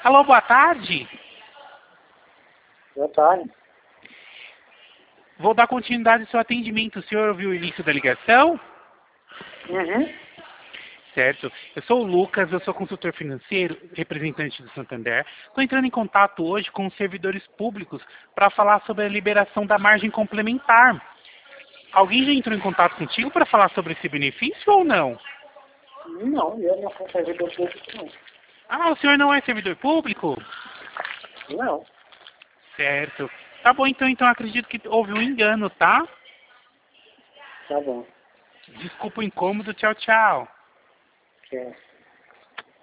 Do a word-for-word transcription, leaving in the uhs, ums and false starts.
Alô, boa tarde. Boa tarde. Vou dar continuidade ao seu atendimento. O senhor ouviu o início da ligação? Uhum. Certo. Eu sou o Lucas, eu sou consultor financeiro, representante do Santander. Estou entrando em contato hoje com os servidores públicos para falar sobre a liberação da margem complementar. Alguém já entrou em contato contigo para falar sobre esse benefício ou não? Não, eu não sou servidor público, não. Ah, o senhor não é servidor público? Não. Certo. Tá bom, então, então acredito que houve um engano, tá? Tá bom. Desculpa o incômodo, tchau, tchau. Tchau.